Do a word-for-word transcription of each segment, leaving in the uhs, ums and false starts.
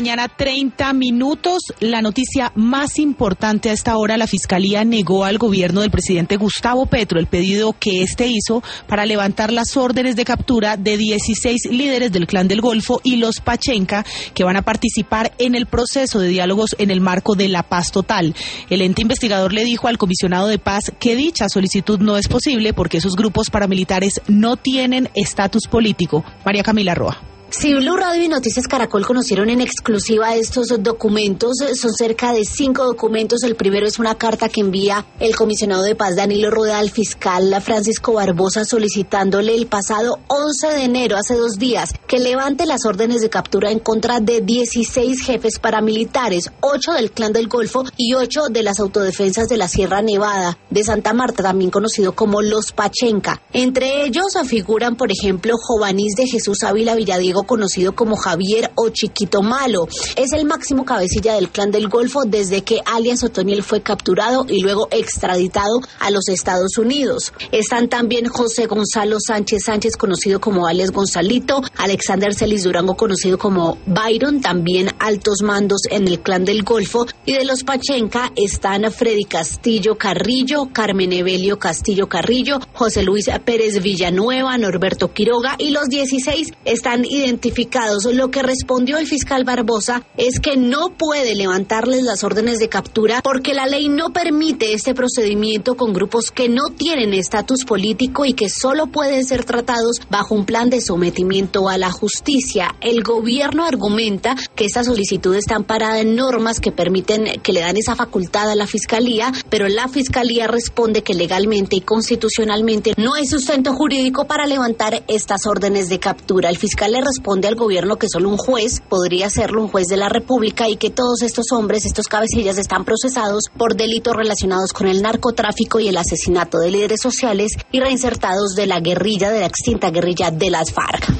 Mañana treinta minutos, la noticia más importante a esta hora: la Fiscalía negó al gobierno del presidente Gustavo Petro el pedido que éste hizo para levantar las órdenes de captura de dieciséis líderes del Clan del Golfo y los Pachenca, que van a participar en el proceso de diálogos en el marco de la paz total. El ente investigador le dijo al comisionado de paz que dicha solicitud no es posible porque esos grupos paramilitares no tienen estatus político. María Camila Roa. Sí, Blue Radio y Noticias Caracol conocieron en exclusiva estos documentos. Son cerca de cinco documentos. El primero es una carta que envía el comisionado de paz Danilo Rueda al fiscal Francisco Barbosa solicitándole el pasado once de enero, hace dos días, que levante las órdenes de captura en contra de dieciséis jefes paramilitares, ocho del Clan del Golfo y ocho de las autodefensas de la Sierra Nevada de Santa Marta, también conocido como los Pachenca. Entre ellos figuran, por ejemplo, Jovanís de Jesús Ávila Villadiego, conocido como Javier o Chiquito Malo. Es el máximo cabecilla del Clan del Golfo desde que alias Otoniel fue capturado y luego extraditado a los Estados Unidos. Están también José Gonzalo Sánchez Sánchez, conocido como alias Gonzalito, Alexander Celis Durango, conocido como Byron, también altos mandos en el Clan del Golfo. Y de los Pachenca están Freddy Castillo Carrillo, Carmen Evelio Castillo Carrillo, José Luis Pérez Villanueva, Norberto Quiroga, y los dieciséis están identificados. Lo que respondió el fiscal Barbosa es que no puede levantarles las órdenes de captura porque la ley no permite este procedimiento con grupos que no tienen estatus político y que solo pueden ser tratados bajo un plan de sometimiento a la justicia. El gobierno argumenta que esta solicitud está amparada en normas que permiten, que le dan esa facultad a la fiscalía, pero la fiscalía responde que legalmente y constitucionalmente no hay sustento jurídico para levantar estas órdenes de captura. El fiscal le responde responde al gobierno que solo un juez podría hacerlo, un juez de la República, y que todos estos hombres, estos cabecillas, están procesados por delitos relacionados con el narcotráfico y el asesinato de líderes sociales y reinsertados de la guerrilla, de la extinta guerrilla de las FARC.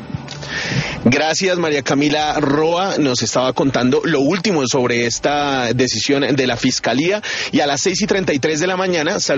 Gracias, María Camila Roa. Nos estaba contando lo último sobre esta decisión de la Fiscalía, y a las seis y treinta y tres de la mañana